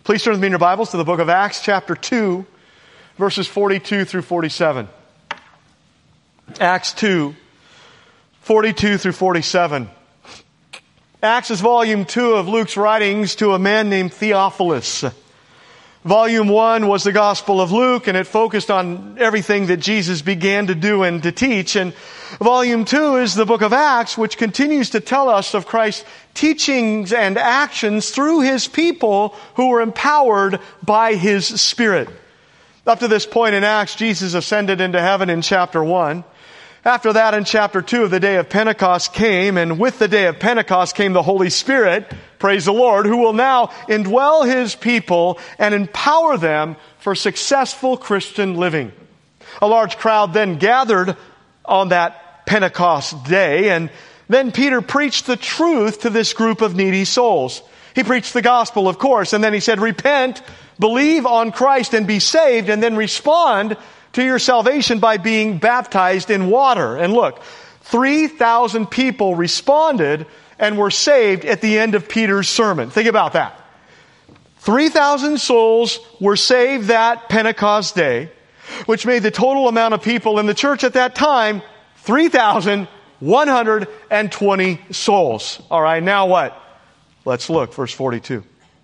Please turn with me in your Bibles to the book of Acts, chapter 2, verses 42 through 47. Acts 2, 42 through 47. Acts is volume 2 of Luke's writings to a man named Theophilus. Volume 1 was the Gospel of Luke, and it focused on everything that Jesus began to do and to teach. And Volume 2 is the book of Acts, which continues to tell us of Christ's teachings and actions through His people who were empowered by His Spirit. Up to this point in Acts, Jesus ascended into heaven in chapter 1. After that, in chapter 2, the day of Pentecost came, and with the day of Pentecost came the Holy Spirit, praise the Lord, who will now indwell His people and empower them for successful Christian living. A large crowd then gathered on that Pentecost day, and then Peter preached the truth to this group of needy souls. He preached the gospel, of course, and then he said, repent, believe on Christ and be saved, and then respond to your salvation by being baptized in water. And look, 3,000 people responded and were saved at the end of Peter's sermon. Think about that. 3,000 souls were saved that Pentecost day, which made the total amount of people in the church at that time 3,120 souls. All right, now what? Let's look, verse 42.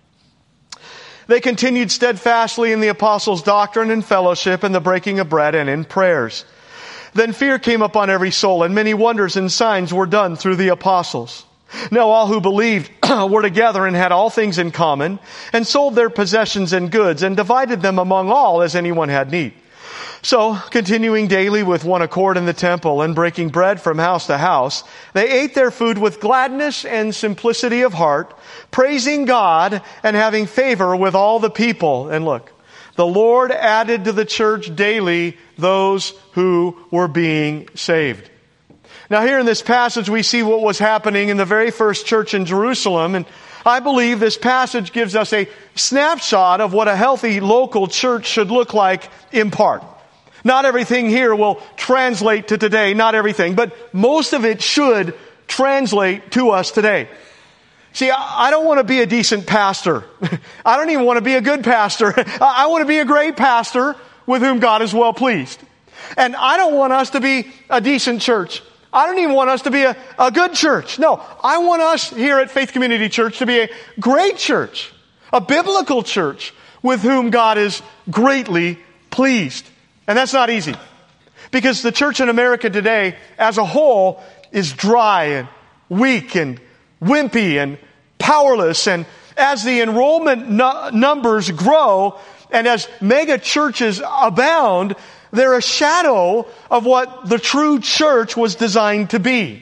They continued steadfastly in the apostles' doctrine and fellowship and the breaking of bread and in prayers. Then fear came upon every soul, and many wonders and signs were done through the apostles. Now all who believed were together and had all things in common, and sold their possessions and goods, and divided them among all as anyone had need. So, continuing daily with one accord in the temple and breaking bread from house to house, they ate their food with gladness and simplicity of heart, praising God and having favor with all the people. And look, the Lord added to the church daily those who were being saved. Now here in this passage we see what was happening in the very first church in Jerusalem, and I believe this passage gives us a snapshot of what a healthy local church should look like in part. Not everything here will translate to today, not everything, but most of it should translate to us today. See, I don't want to be a decent pastor. I don't even want to be a good pastor. I want to be a great pastor with whom God is well pleased. And I don't want us to be a decent church. I don't even want us to be a good church. No, I want us here at Faith Community Church to be a great church, a biblical church with whom God is greatly pleased. And that's not easy, because the church in America today as a whole is dry and weak and wimpy and powerless. And as the enrollment numbers grow and as mega churches abound, they're a shadow of what the true church was designed to be.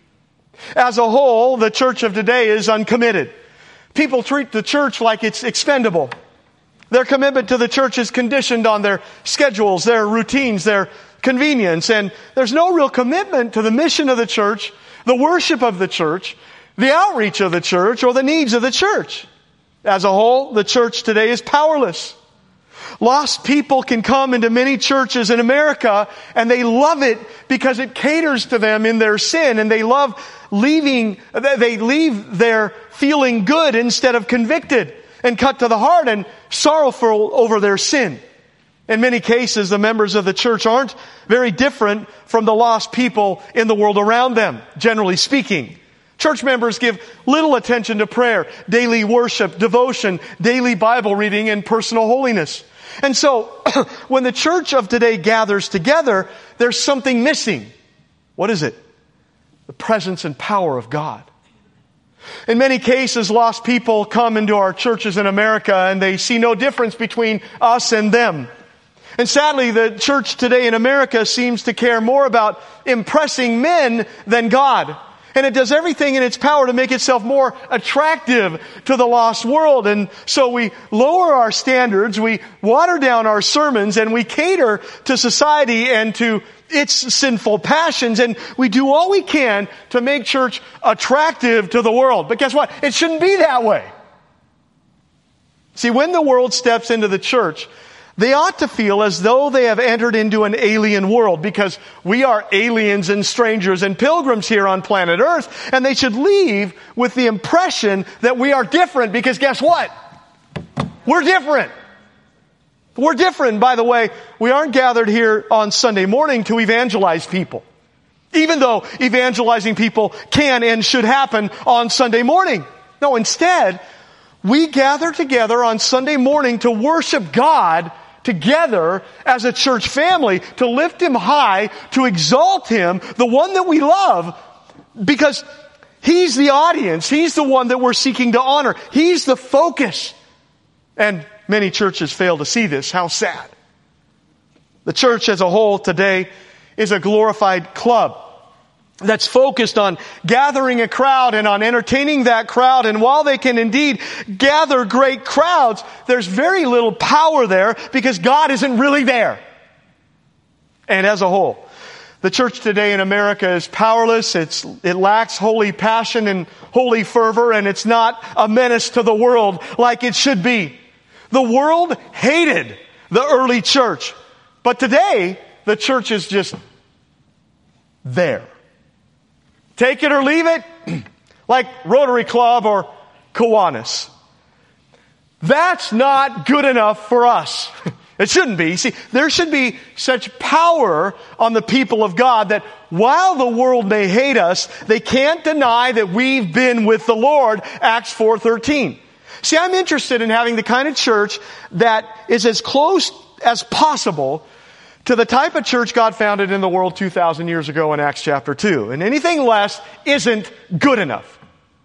As a whole, the church of today is uncommitted. People treat the church like it's expendable. Their commitment to the church is conditioned on their schedules, their routines, their convenience. And there's no real commitment to the mission of the church, the worship of the church, the outreach of the church, or the needs of the church. As a whole, the church today is powerless. Lost people can come into many churches in America, and they love it because it caters to them in their sin, and they leave there feeling good instead of convicted and cut to the heart and sorrowful over their sin. In many cases, the members of the church aren't very different from the lost people in the world around them, generally speaking. Church members give little attention to prayer, daily worship, devotion, daily Bible reading, and personal holiness. And so, when the church of today gathers together, there's something missing. What is it? The presence and power of God. In many cases, lost people come into our churches in America and they see no difference between us and them. And sadly, the church today in America seems to care more about impressing men than God. And it does everything in its power to make itself more attractive to the lost world. And so we lower our standards, we water down our sermons, and we cater to society and to its sinful passions, and we do all we can to make church attractive to the world. But guess what? It shouldn't be that way. See, when the world steps into the church, they ought to feel as though they have entered into an alien world, because we are aliens and strangers and pilgrims here on planet Earth, and they should leave with the impression that we are different, because guess what? We're different. We're different, by the way. We aren't gathered here on Sunday morning to evangelize people. Even though evangelizing people can and should happen on Sunday morning. No, instead, we gather together on Sunday morning to worship God together as a church family, to lift Him high, to exalt Him, the one that we love, because He's the audience. He's the one that we're seeking to honor. He's the focus. And many churches fail to see this. How sad. The church as a whole today is a glorified club that's focused on gathering a crowd and on entertaining that crowd. And while they can indeed gather great crowds, there's very little power there because God isn't really there. And as a whole, the church today in America is powerless. It lacks holy passion and holy fervor, and it's not a menace to the world like it should be. The world hated the early church, but today the church is just there. Take it or leave it, like Rotary Club or Kiwanis. That's not good enough for us. It shouldn't be. See, there should be such power on the people of God that while the world may hate us, they can't deny that we've been with the Lord, Acts 4:13. See, I'm interested in having the kind of church that is as close as possible to the type of church God founded in the world 2,000 years ago in Acts chapter 2. And anything less isn't good enough.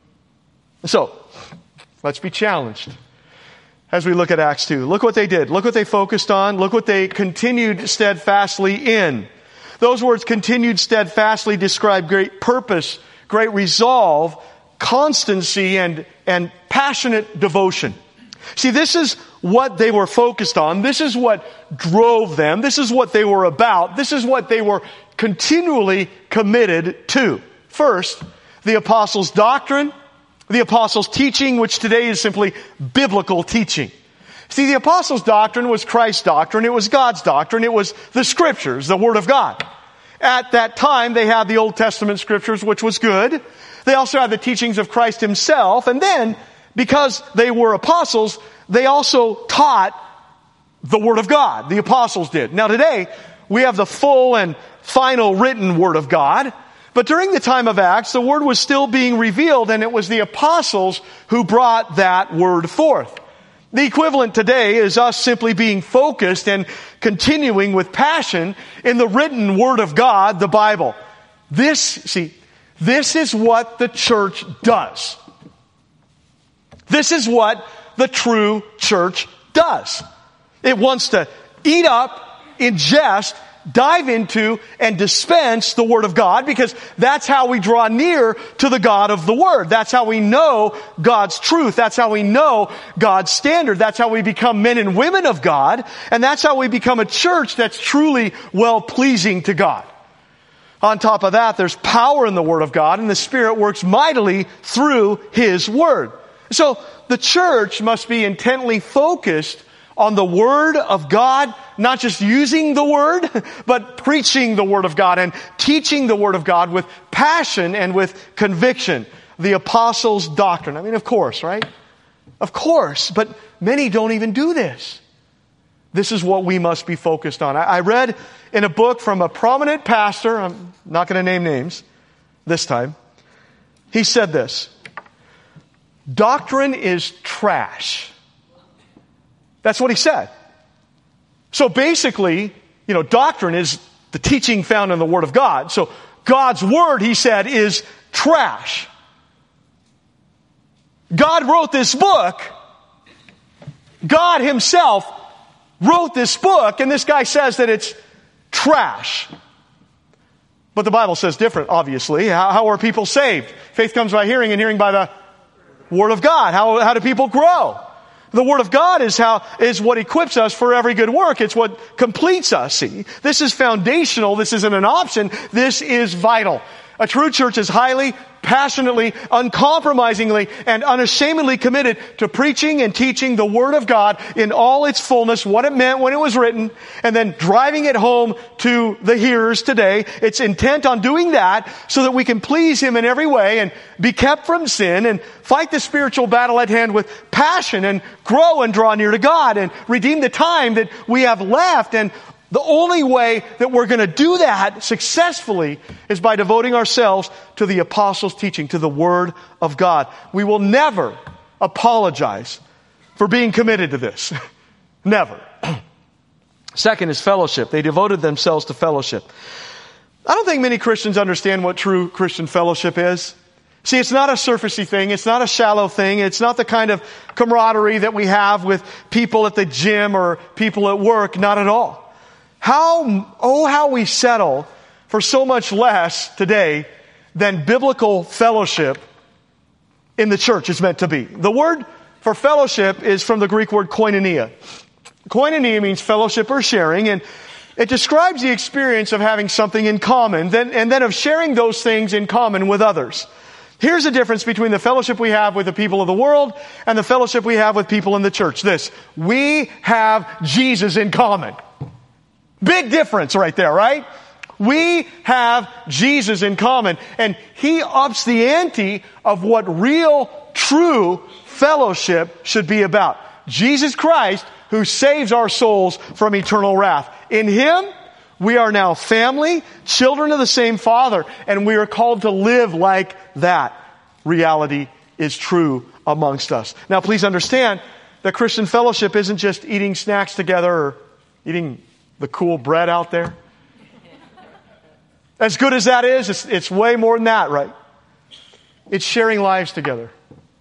So, let's be challenged as we look at Acts 2. Look what they did. Look what they focused on. Look what they continued steadfastly in. Those words, continued steadfastly, describe great purpose, great resolve, constancy, and passionate devotion. See, this is what they were focused on. This is what drove them. This is what they were about. This is what they were continually committed to. First, the apostles' doctrine, the apostles' teaching, which today is simply biblical teaching. See, the apostles' doctrine was Christ's doctrine. It was God's doctrine. It was the Scriptures, the Word of God. At that time, they had the Old Testament Scriptures, which was good. They also had the teachings of Christ Himself. And then, because they were apostles, they also taught the Word of God. The apostles did. Now today, we have the full and final written Word of God. But during the time of Acts, the Word was still being revealed, and it was the apostles who brought that Word forth. The equivalent today is us simply being focused and continuing with passion in the written Word of God, the Bible. This is what the church does. This is what the true church does. It wants to eat up, ingest, dive into, and dispense the Word of God, because that's how we draw near to the God of the Word. That's how we know God's truth. That's how we know God's standard. That's how we become men and women of God. And that's how we become a church that's truly well-pleasing to God. On top of that, there's power in the Word of God, and the Spirit works mightily through His Word. So the church must be intently focused on the Word of God, not just using the Word, but preaching the Word of God and teaching the Word of God with passion and with conviction. The apostles' doctrine. I mean, of course, right? Of course, but many don't even do this. This is what we must be focused on. I read in a book from a prominent pastor, I'm not going to name names this time. He said this: doctrine is trash. That's what he said. So basically, doctrine is the teaching found in the Word of God. So God's Word, he said, is trash. God wrote this book. God Himself wrote this book, and this guy says that it's trash. But the Bible says different, obviously. How are people saved? Faith comes by hearing, and hearing by the Word of God. How do people grow? The Word of God is what equips us for every good work. It's what completes us. See, this is foundational. This isn't an option. This is vital. A true church is highly, passionately, uncompromisingly, and unashamedly committed to preaching and teaching the Word of God in all its fullness, what it meant when it was written, and then driving it home to the hearers today. It's intent on doing that so that we can please Him in every way and be kept from sin and fight the spiritual battle at hand with passion and grow and draw near to God and redeem the time that we have left. And the only way that we're going to do that successfully is by devoting ourselves to the apostles' teaching, to the Word of God. We will never apologize for being committed to this. Never. Second is fellowship. They devoted themselves to fellowship. I don't think many Christians understand what true Christian fellowship is. See, it's not a surfacey thing. It's not a shallow thing. It's not the kind of camaraderie that we have with people at the gym or people at work. Not at all. How we settle for so much less today than biblical fellowship in the church is meant to be. The word for fellowship is from the Greek word koinonia. Koinonia means fellowship or sharing, and it describes the experience of having something in common, and then of sharing those things in common with others. Here's the difference between the fellowship we have with the people of the world and the fellowship we have with people in the church. This: we have Jesus in common. Big difference right there, right? We have Jesus in common, and He ups the ante of what real, true fellowship should be about. Jesus Christ, who saves our souls from eternal wrath. In Him, we are now family, children of the same Father, and we are called to live like that reality is true amongst us. Now, please understand that Christian fellowship isn't just eating snacks together or eating the cool bread out there. As good as that is, it's way more than that, right? It's sharing lives together.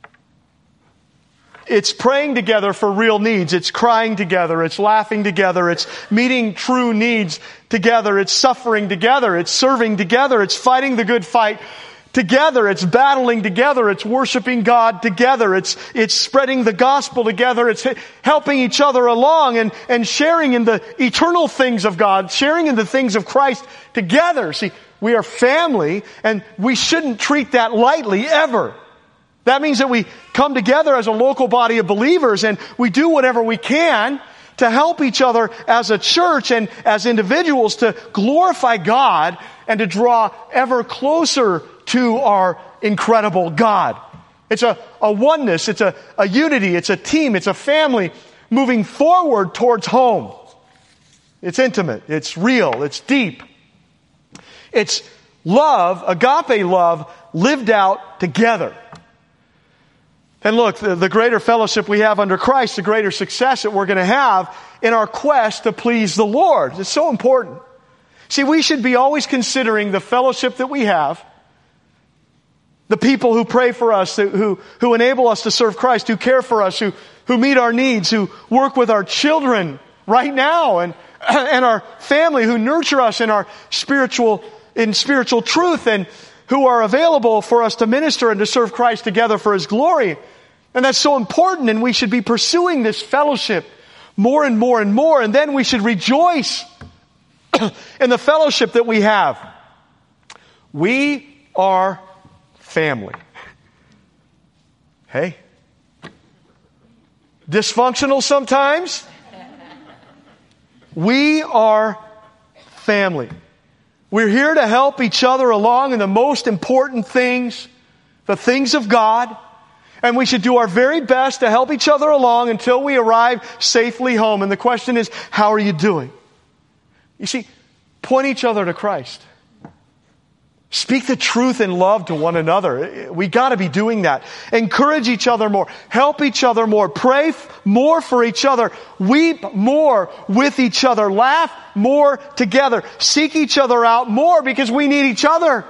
It's praying together for real needs. It's crying together. It's laughing together. It's meeting true needs together. It's suffering together. It's serving together. It's fighting the good fight together. It's battling together. It's worshiping God together. It's spreading the gospel together. It's helping each other along and sharing in the eternal things of God, sharing in the things of Christ together. See, we are family, and we shouldn't treat that lightly ever. That means that we come together as a local body of believers, and we do whatever we can to help each other as a church and as individuals to glorify God and to draw ever closer to our incredible God. It's a oneness, it's a unity, it's a team, it's a family moving forward towards home. It's intimate, it's real, it's deep. It's love, agape love, lived out together. And look, the greater fellowship we have under Christ, the greater success that we're going to have in our quest to please the Lord. It's so important. See, we should be always considering the fellowship that we have, the people who pray for us, who enable us to serve Christ, who care for us, who meet our needs, who work with our children right now, and our family, who nurture us in spiritual truth, and who are available for us to minister and to serve Christ together for His glory. And that's so important, and we should be pursuing this fellowship more and more and more, and then we should rejoice in the fellowship that we have. We are family. Hey? Dysfunctional sometimes? We are family. We're here to help each other along in the most important things, the things of God. And we should do our very best to help each other along until we arrive safely home. And the question is, how are you doing? You see, point each other to Christ. Speak the truth in love to one another. We got to be doing that. Encourage each other more. Help each other more. Pray more for each other. Weep more with each other. Laugh more together. Seek each other out more because we need each other.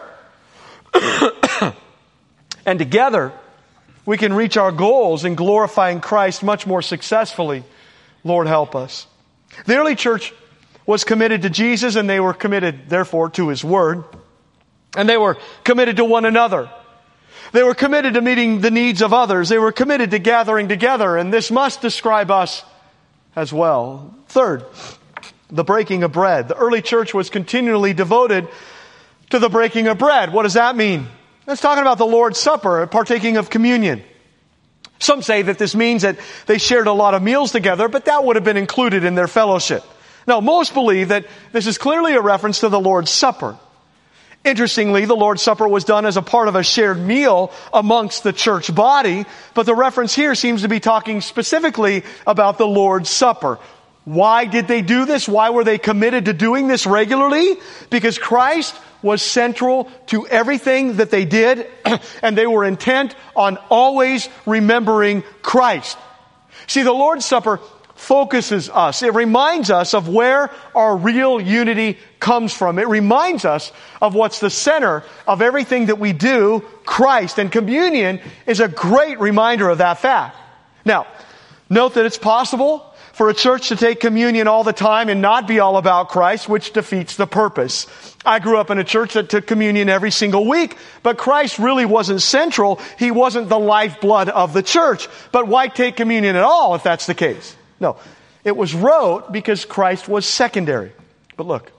And together, we can reach our goals in glorifying Christ much more successfully. Lord, help us. The early church was committed to Jesus, and they were committed, therefore, to His Word. And they were committed to one another. They were committed to meeting the needs of others. They were committed to gathering together. And this must describe us as well. Third, the breaking of bread. The early church was continually devoted to the breaking of bread. What does that mean? It's talking about the Lord's Supper, partaking of communion. Some say that this means that they shared a lot of meals together, but that would have been included in their fellowship. Now, most believe that this is clearly a reference to the Lord's Supper. Interestingly, the Lord's Supper was done as a part of a shared meal amongst the church body, but the reference here seems to be talking specifically about the Lord's Supper. Why did they do this? Why were they committed to doing this regularly? Because Christ was central to everything that they did, and they were intent on always remembering Christ. See, the Lord's Supper focuses us. It reminds us of where our real unity comes from. It reminds us of what's the center of everything that we do, Christ. And communion is a great reminder of that fact. Now, note that it's possible for a church to take communion all the time and not be all about Christ, which defeats the purpose. I grew up in a church that took communion every single week, but Christ really wasn't central. He wasn't the lifeblood of the church. But why take communion at all if that's the case? No, it was wrote because Christ was secondary. But look,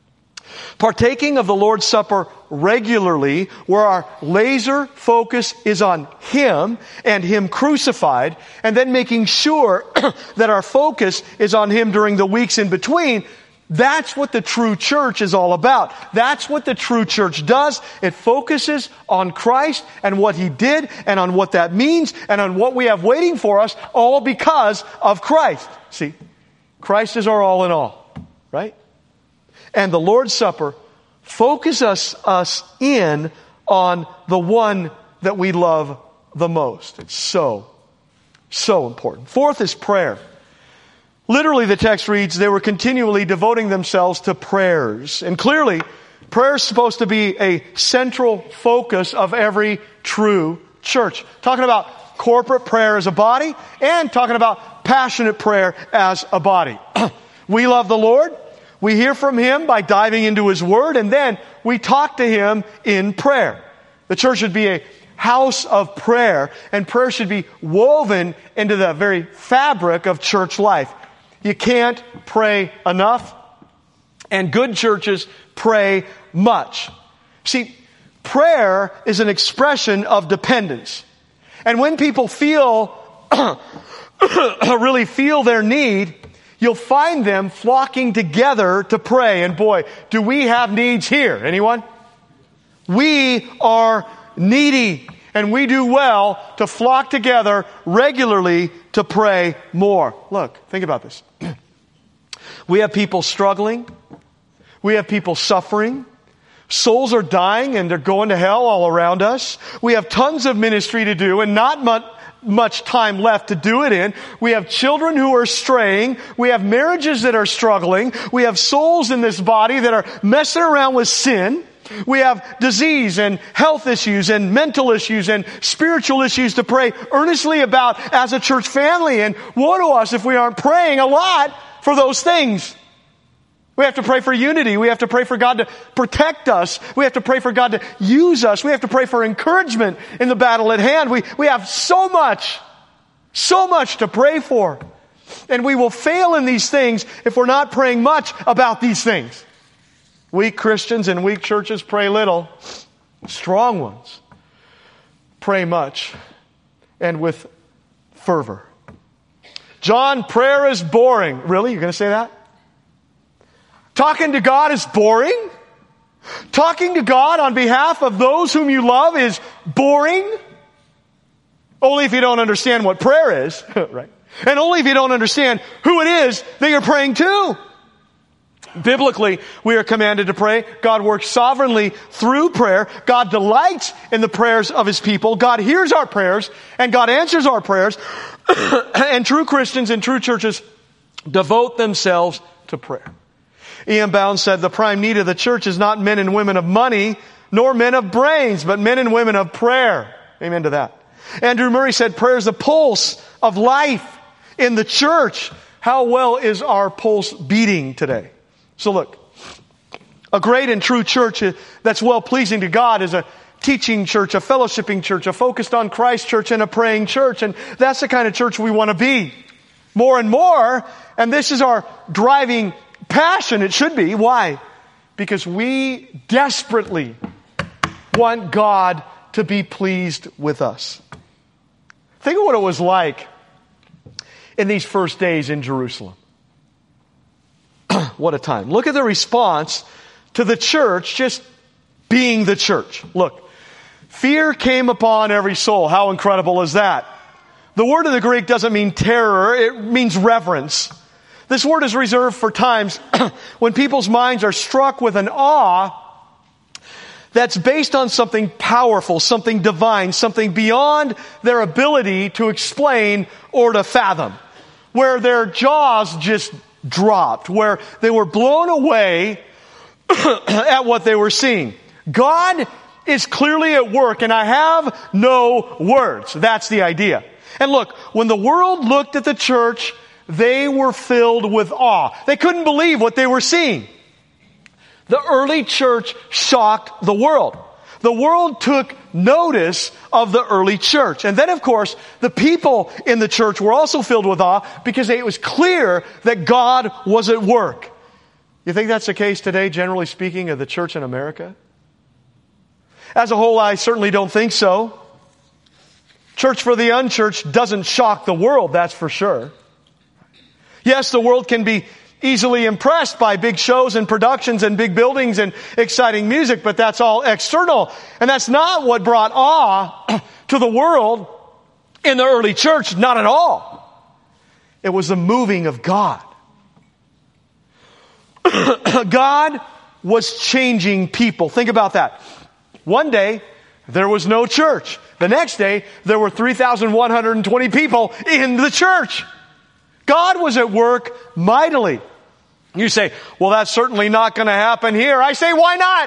partaking of the Lord's Supper regularly, where our laser focus is on Him and Him crucified, and then making sure that our focus is on Him during the weeks in between, that's what the true church is all about. That's what the true church does. It focuses on Christ and what He did and on what that means and on what we have waiting for us, all because of Christ. See, Christ is our all in all, right? And the Lord's Supper focuses us in on the one that we love the most. It's so important. Fourth is prayer. Literally, the text reads, they were continually devoting themselves to prayers. And clearly, prayer is supposed to be a central focus of every true church. Talking about corporate prayer as a body and talking about passionate prayer as a body. We love the Lord. We hear from Him by diving into His Word, and then we talk to Him in prayer. The church should be a house of prayer, and prayer should be woven into the very fabric of church life. You can't pray enough, and good churches pray much. See, prayer is an expression of dependence. And when people really feel their need, you'll find them flocking together to pray. And boy, do we have needs here. Anyone? We are needy, and we do well to flock together regularly to pray more. Look, think about this. We have people struggling. We have people suffering. Souls are dying and they're going to hell all around us. We have tons of ministry to do and not much time left to do it in. We have children who are straying. We have marriages that are struggling. We have souls in this body that are messing around with sin. We have disease and health issues and mental issues and spiritual issues to pray earnestly about as a church family. And woe to us if we aren't praying a lot for those things. We have to pray for unity. We have to pray for God to protect us. We have to pray for God to use us. We have to pray for encouragement in the battle at hand. We have so much to pray for. And we will fail in these things if we're not praying much about these things. Weak Christians and weak churches pray little. Strong ones pray much and with fervor. John, prayer is boring. Really? You're going to say that? Talking to God is boring? Talking to God on behalf of those whom you love is boring? Only if you don't understand what prayer is, right? And only if you don't understand who it is that you're praying to. Biblically, we are commanded to pray. God works sovereignly through prayer. God delights in the prayers of His people. God hears our prayers, and God answers our prayers. And true Christians and true churches devote themselves to prayer. E.M. Bounds said, the prime need of the church is not men and women of money, nor men of brains, but men and women of prayer. Amen to that. Andrew Murray said, prayer is the pulse of life in the church. How well is our pulse beating today? So look, a great and true church that's well-pleasing to God is a teaching church, a fellowshipping church, a focused on Christ church, and a praying church. And that's the kind of church we want to be. More and more, and this is our driving passion, it should be. Why? Because we desperately want God to be pleased with us. Think of what it was like in these first days in Jerusalem. What a time. Look at the response to the church just being the church. Look, fear came upon every soul. How incredible is that? The word in the Greek doesn't mean terror, it means reverence. This word is reserved for times when people's minds are struck with an awe that's based on something powerful, something divine, something beyond their ability to explain or to fathom. Where their jaws just dropped, where they were blown away at what they were seeing. God is clearly at work, and I have no words. That's the idea. And look, when the world looked at the church, they were filled with awe. They couldn't believe what they were seeing. The early church shocked the world. The world took notice of the early church. And then, of course, the people in the church were also filled with awe because it was clear that God was at work. You think that's the case today, generally speaking, of the church in America? As a whole, I certainly don't think so. Church for the unchurched doesn't shock the world, that's for sure. Yes, the world can be easily impressed by big shows and productions and big buildings and exciting music, but that's all external. And that's not what brought awe to the world in the early church, not at all. It was the moving of God. God was changing people. Think about that. One day, there was no church. The next day, there were 3,120 people in the church. God was at work mightily. You say, well, that's certainly not going to happen here. I say, why not?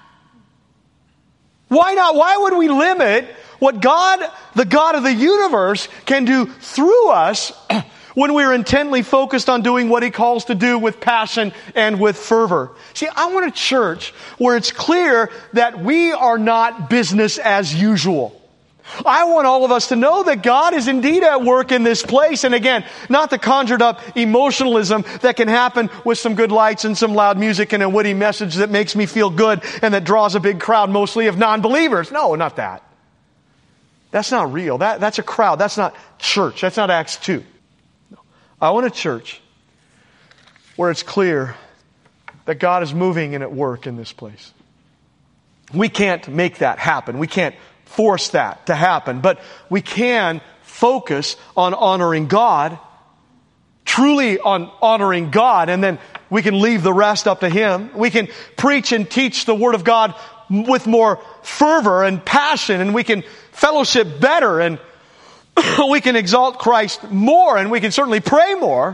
Why not? Why would we limit what God, the God of the universe, can do through us when we're intently focused on doing what He calls to do with passion and with fervor? See, I want a church where it's clear that we are not business as usual. I want all of us to know that God is indeed at work in this place. And again, not the conjured up emotionalism that can happen with some good lights and some loud music and a witty message that makes me feel good and that draws a big crowd mostly of non-believers. No, not that. That's not real. That's a crowd. That's not church. That's not Acts 2. No. I want a church where it's clear that God is moving and at work in this place. We can't make that happen. We can't force that to happen, but we can focus on honoring God, truly on honoring God, and then we can leave the rest up to Him. We can preach and teach the Word of God with more fervor and passion, and we can fellowship better, and we can exalt Christ more, and we can certainly pray more.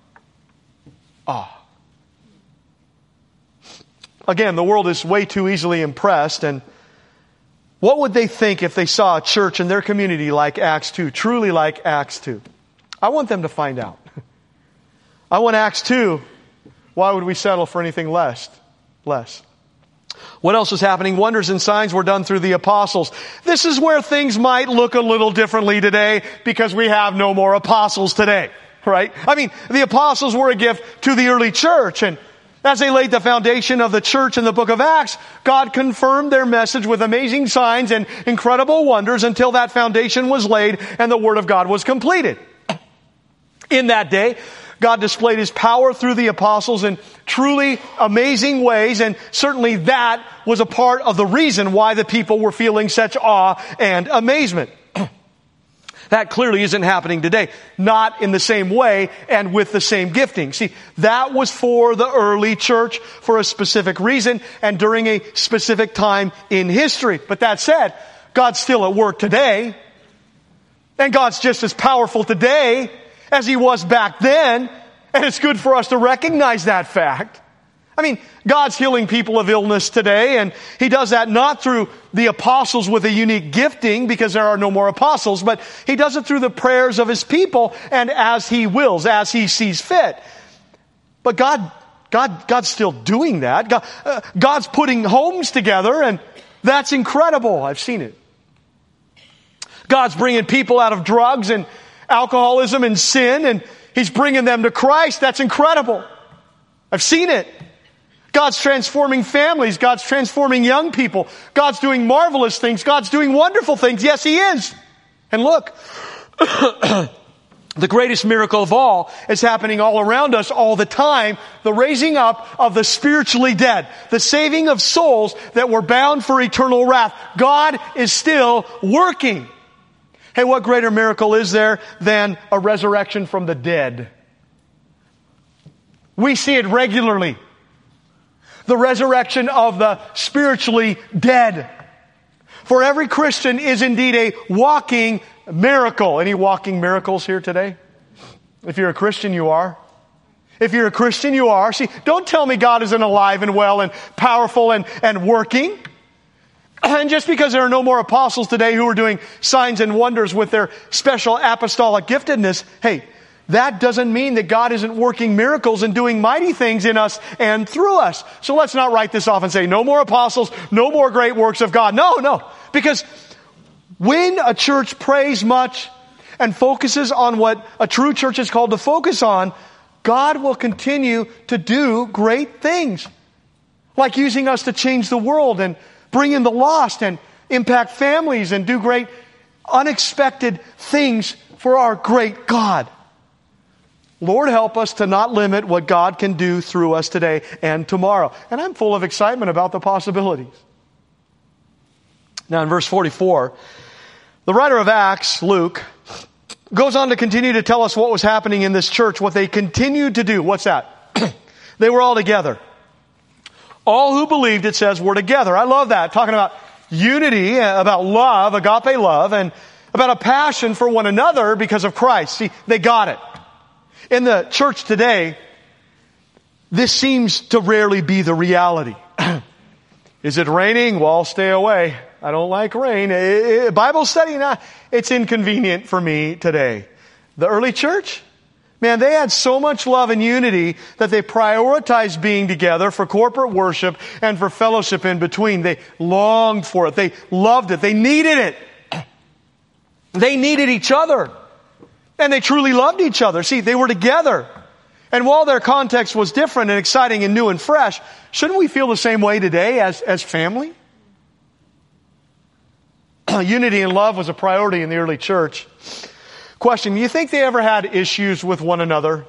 Again, the world is way too easily impressed, and what would they think if they saw a church in their community like Acts 2, truly like Acts 2? I want them to find out. I want Acts 2. Why would we settle for anything less? What else was happening? Wonders and signs were done through the apostles. This is where things might look a little differently today because we have no more apostles today, right? I mean, the apostles were a gift to the early church, and as they laid the foundation of the church in the book of Acts, God confirmed their message with amazing signs and incredible wonders until that foundation was laid and the Word of God was completed. In that day, God displayed His power through the apostles in truly amazing ways, and certainly that was a part of the reason why the people were feeling such awe and amazement. That clearly isn't happening today. Not in the same way and with the same gifting. See, that was for the early church for a specific reason and during a specific time in history. But that said, God's still at work today. And God's just as powerful today as He was back then. And it's good for us to recognize that fact. I mean, God's healing people of illness today, and He does that not through the apostles with a unique gifting because there are no more apostles, but He does it through the prayers of His people and as He wills, as He sees fit. But God's still doing that. God's putting homes together, and that's incredible. I've seen it. God's bringing people out of drugs and alcoholism and sin, and He's bringing them to Christ. That's incredible. I've seen it. God's transforming families. God's transforming young people. God's doing marvelous things. God's doing wonderful things. Yes, He is. And look, the greatest miracle of all is happening all around us all the time. The raising up of the spiritually dead. The saving of souls that were bound for eternal wrath. God is still working. Hey, what greater miracle is there than a resurrection from the dead? We see it regularly. The resurrection of the spiritually dead. For every Christian is indeed a walking miracle. Any walking miracles here today? If you're a Christian, you are. If you're a Christian, you are. See, don't tell me God isn't alive and well and powerful and working. And just because there are no more apostles today who are doing signs and wonders with their special apostolic giftedness, hey, that doesn't mean that God isn't working miracles and doing mighty things in us and through us. So let's not write this off and say, no more apostles, no more great works of God. No. Because when a church prays much and focuses on what a true church is called to focus on, God will continue to do great things. Like using us to change the world and bring in the lost and impact families and do great unexpected things for our great God. Lord, help us to not limit what God can do through us today and tomorrow. And I'm full of excitement about the possibilities. Now in verse 44, the writer of Acts, Luke, goes on to continue to tell us what was happening in this church, what they continued to do. What's that? They were all together. All who believed, it says, were together. I love that. Talking about unity, about love, agape love, and about a passion for one another because of Christ. See, they got it. In the church today, this seems to rarely be the reality. Is it raining? Well, stay away. I don't like rain. Bible study, it's inconvenient for me today. The early church, man, they had so much love and unity that they prioritized being together for corporate worship and for fellowship in between. They longed for it. They loved it. They needed it. They needed each other. And they truly loved each other. See, they were together. And while their context was different and exciting and new and fresh, shouldn't we feel the same way today as family? Unity and love was a priority in the early church. Question, do you think they ever had issues with one another?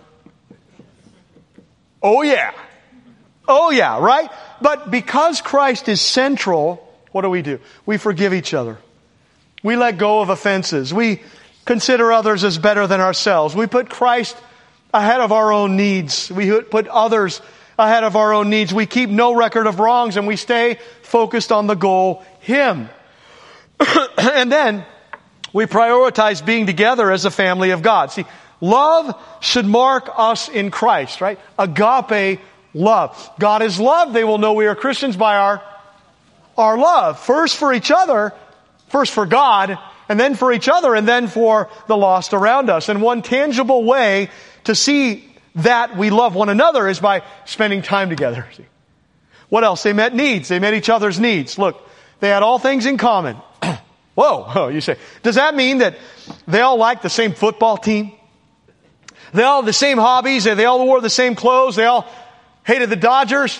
Oh yeah, right? But because Christ is central, what do? We forgive each other. We let go of offenses. We consider others as better than ourselves. We put Christ ahead of our own needs. We put others ahead of our own needs. We keep no record of wrongs and we stay focused on the goal, Him. And then we prioritize being together as a family of God. See, love should mark us in Christ, right? Agape love. God is love. They will know we are Christians by our love. First for each other, first for God, and then for each other, and then for the lost around us. And one tangible way to see that we love one another is by spending time together. See? What else? They met needs. They met each other's needs. Look, they had all things in common. Whoa, you say, does that mean that they all liked the same football team? They all had the same hobbies? They all wore the same clothes? They all hated the Dodgers?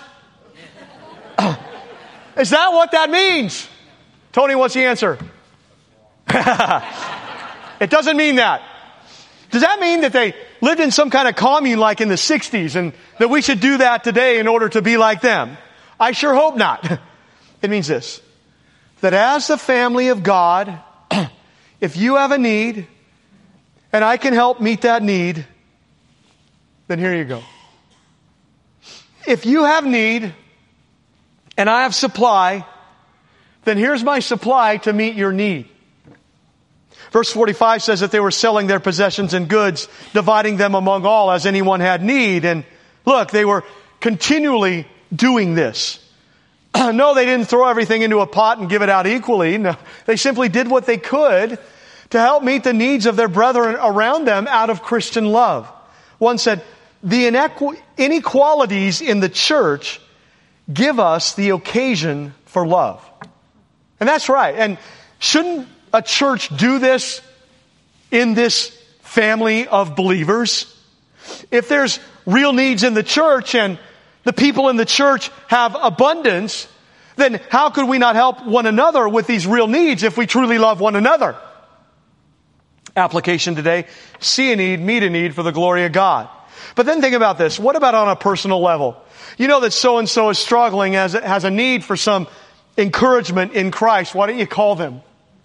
Is that what that means? Tony, what's the answer? It doesn't mean that. Does that mean that they lived in some kind of commune like in the 60s and that we should do that today in order to be like them? I sure hope not. It means this, that as the family of God, if you have a need and I can help meet that need, then here you go. If you have need and I have supply, then here's my supply to meet your need. Verse 45 says that they were selling their possessions and goods, dividing them among all as anyone had need. And look, they were continually doing this. No, they didn't throw everything into a pot and give it out equally. No, they simply did what they could to help meet the needs of their brethren around them out of Christian love. One said, the inequalities in the church give us the occasion for love. And that's right. And shouldn't a church do this in this family of believers? If there's real needs in the church and the people in the church have abundance, then how could we not help one another with these real needs if we truly love one another? Application today, see a need, meet a need for the glory of God. But then think about this. What about on a personal level? You know that so-and-so is struggling, has a need for some encouragement in Christ. Why don't you call them?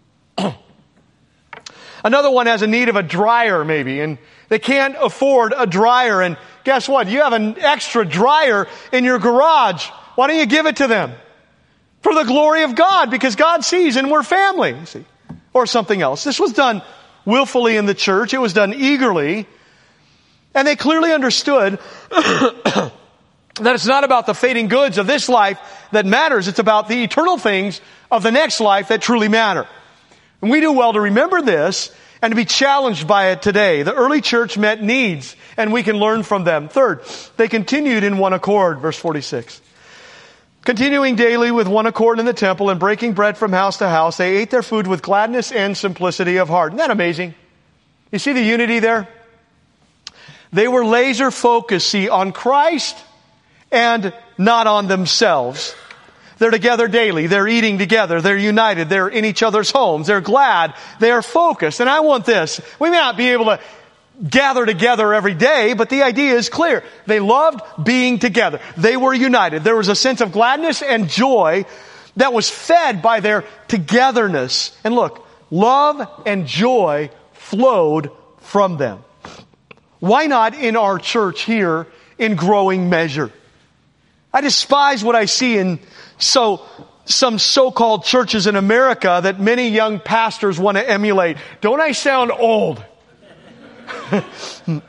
Another one has a need of a dryer maybe, and they can't afford a dryer. And guess what? You have an extra dryer in your garage. Why don't you give it to them? For the glory of God, because God sees and we're family. You see? Or something else. This was done willfully in the church. It was done eagerly. And they clearly understood that it's not about the fading goods of this life that matters. It's about the eternal things of the next life that truly matter. And we do well to remember this and to be challenged by it today. The early church met needs, and we can learn from them. Third, they continued in one accord, verse 46. Continuing daily with one accord in the temple and breaking bread from house to house, they ate their food with gladness and simplicity of heart. Isn't that amazing? You see the unity there? They were laser focused, see, on Christ and not on themselves. They're together daily. They're eating together. They're united. They're in each other's homes. They're glad. They are focused. And I want this. We may not be able to gather together every day, but the idea is clear. They loved being together. They were united. There was a sense of gladness and joy that was fed by their togetherness. And look, love and joy flowed from them. Why not in our church here in growing measure? I despise what I see in some so-called churches in America that many young pastors want to emulate. Don't I sound old? I'm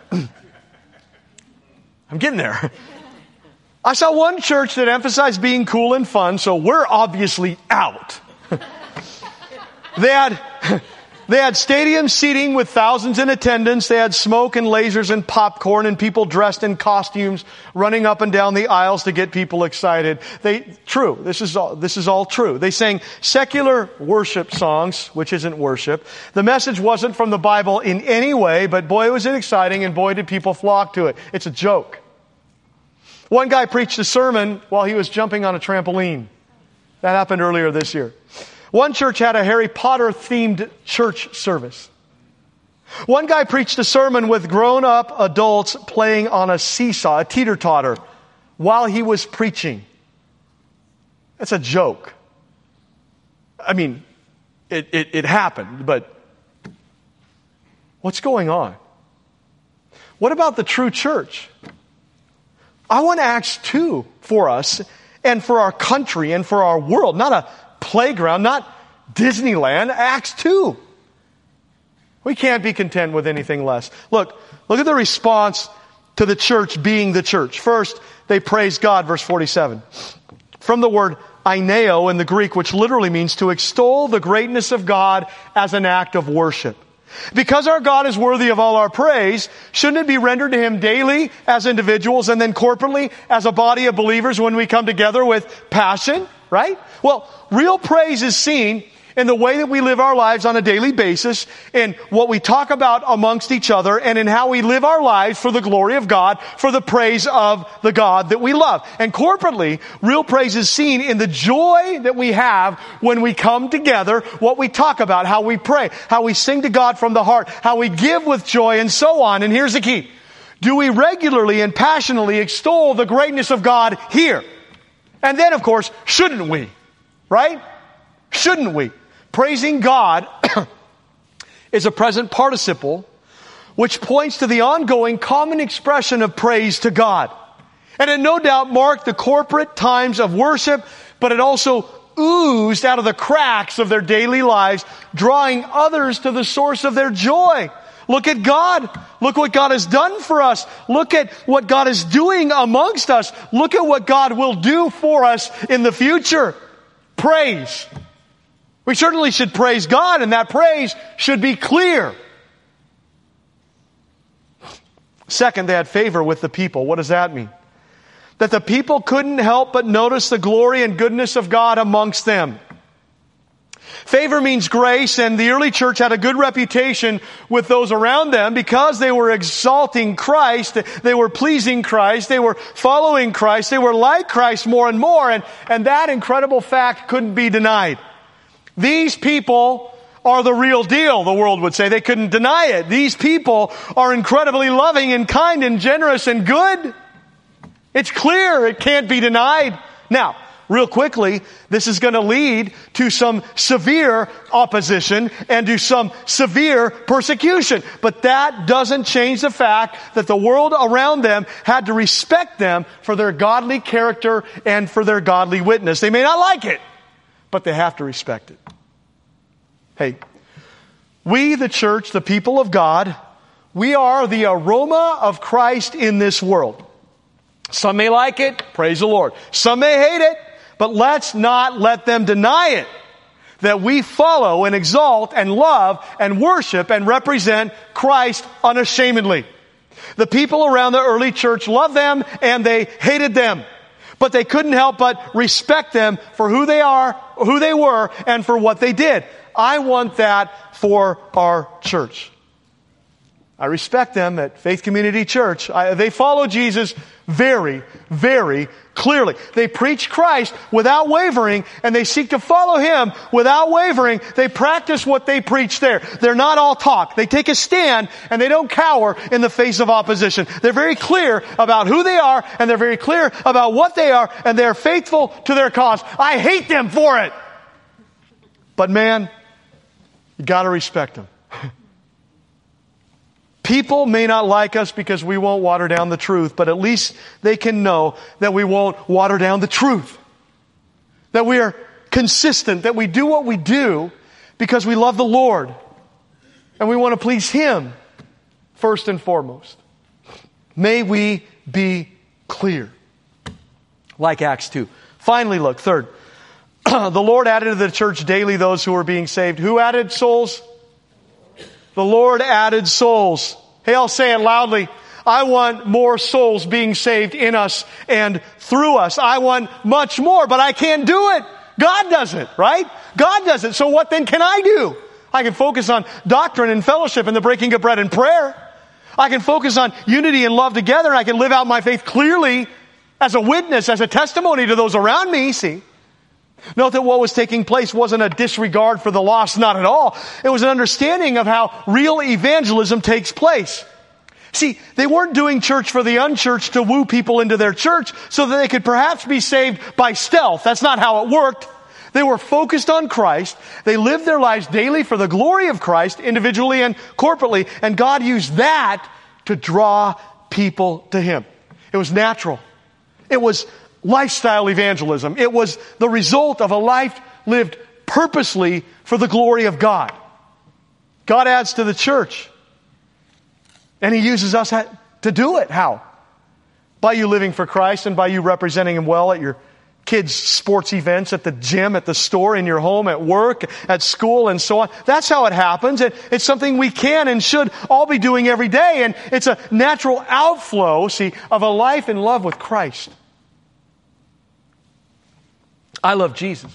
getting there. I saw one church that emphasized being cool and fun, so we're obviously out. They had stadium seating with thousands in attendance. They had smoke and lasers and popcorn and people dressed in costumes running up and down the aisles to get people excited. True. This is all true. They sang secular worship songs, which isn't worship. The message wasn't from the Bible in any way, but boy, was it exciting and boy, did people flock to it. It's a joke. One guy preached a sermon while he was jumping on a trampoline. That happened earlier this year. One church had a Harry Potter-themed church service. One guy preached a sermon with grown-up adults playing on a seesaw, a teeter-totter, while he was preaching. That's a joke. I mean, it happened, but what's going on? What about the true church? I want Acts 2 for us and for our country and for our world, not a playground, not Disneyland, Acts 2. We can't be content with anything less. Look at the response to the church being the church. First, they praise God, verse 47. From the word aineo in the Greek, which literally means to extol the greatness of God as an act of worship. Because our God is worthy of all our praise, shouldn't it be rendered to Him daily as individuals and then corporately as a body of believers when we come together with passion, right? Well, real praise is seen in the way that we live our lives on a daily basis, in what we talk about amongst each other, and in how we live our lives for the glory of God, for the praise of the God that we love. And corporately, real praise is seen in the joy that we have when we come together, what we talk about, how we pray, how we sing to God from the heart, how we give with joy, and so on. And here's the key. Do we regularly and passionately extol the greatness of God here? And then, of course, shouldn't we? Right? Shouldn't we? Praising God is a present participle which points to the ongoing common expression of praise to God. And it no doubt marked the corporate times of worship, but it also oozed out of the cracks of their daily lives, drawing others to the source of their joy. Look at God. Look what God has done for us. Look at what God is doing amongst us. Look at what God will do for us in the future. Praise. We certainly should praise God, and that praise should be clear. Second, they had favor with the people. What does that mean? That the people couldn't help but notice the glory and goodness of God amongst them. Favor means grace, and the early church had a good reputation with those around them because they were exalting Christ, they were pleasing Christ, they were following Christ, they were like Christ more and more, and that incredible fact couldn't be denied. These people are the real deal, the world would say. They couldn't deny it. These people are incredibly loving and kind and generous and good. It's clear. It can't be denied. Now, real quickly, this is going to lead to some severe opposition and to some severe persecution. But that doesn't change the fact that the world around them had to respect them for their godly character and for their godly witness. They may not like it, but they have to respect it. Hey, we, the church, the people of God, we are the aroma of Christ in this world. Some may like it, praise the Lord. Some may hate it, but let's not let them deny it. That we follow and exalt and love and worship and represent Christ unashamedly. The people around the early church loved them and they hated them. But they couldn't help but respect them for who they are, who they were, and for what they did. I want that for our church. I respect them at Faith Community Church. They follow Jesus very, very clearly. They preach Christ without wavering, and they seek to follow Him without wavering. They practice what they preach there. They're not all talk. They take a stand, and they don't cower in the face of opposition. They're very clear about who they are, and they're very clear about what they are, and they're faithful to their cause. I hate them for it. But man, you gotta respect them. People may not like us because we won't water down the truth, but at least they can know that we won't water down the truth. That we are consistent, that we do what we do because we love the Lord and we want to please Him first and foremost. May we be clear. Like Acts 2. Finally, look, third. The Lord added to the church daily those who were being saved. Who added souls? The Lord added souls. Hey, I'll say it loudly. I want more souls being saved in us and through us. I want much more, but I can't do it. God does it, right? God does it. So what then can I do? I can focus on doctrine and fellowship and the breaking of bread and prayer. I can focus on unity and love together. And I can live out my faith clearly as a witness, as a testimony to those around me, see? Note that what was taking place wasn't a disregard for the lost, not at all. It was an understanding of how real evangelism takes place. See, they weren't doing church for the unchurched to woo people into their church so that they could perhaps be saved by stealth. That's not how it worked. They were focused on Christ. They lived their lives daily for the glory of Christ, individually and corporately, and God used that to draw people to Him. It was natural. It was lifestyle evangelism. It was the result of a life lived purposely for the glory of God. God adds to the church. And He uses us to do it. How? By you living for Christ and by you representing Him well at your kids' sports events, at the gym, at the store, in your home, at work, at school, and so on. That's how it happens. And it's something we can and should all be doing every day. And it's a natural outflow, see, of a life in love with Christ. I love Jesus.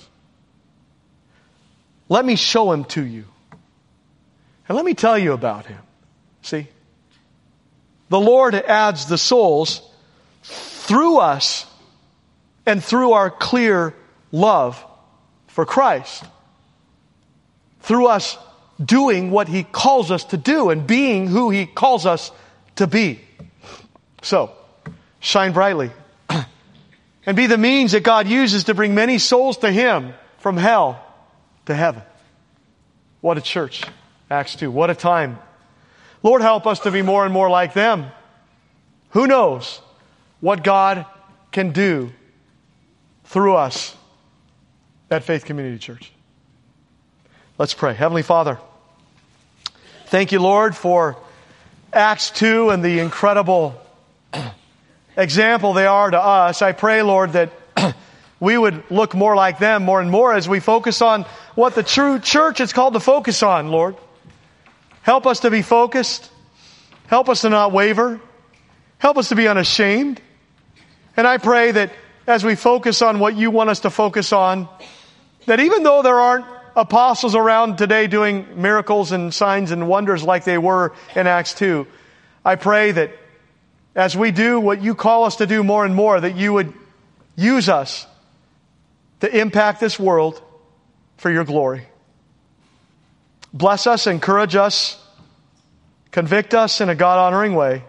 Let me show Him to you. And let me tell you about Him. See? The Lord adds the souls through us and through our clear love for Christ. Through us doing what He calls us to do and being who He calls us to be. So, shine brightly. And be the means that God uses to bring many souls to Him from hell to heaven. What a church. Acts 2. What a time. Lord, help us to be more and more like them. Who knows what God can do through us at Faith Community Church. Let's pray. Heavenly Father, thank you, Lord, for Acts 2 and the incredible example they are to us. I pray, Lord, that we would look more like them more and more as we focus on what the true church is called to focus on, Lord. Help us to be focused. Help us to not waver. Help us to be unashamed. And I pray that as we focus on what you want us to focus on, that even though there aren't apostles around today doing miracles and signs and wonders like they were in Acts 2. I pray that as we do what you call us to do more and more, that you would use us to impact this world for your glory. Bless us, encourage us, convict us in a God-honoring way,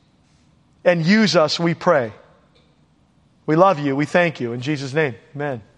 and use us, we pray. We love you. We thank you. In Jesus' name, amen.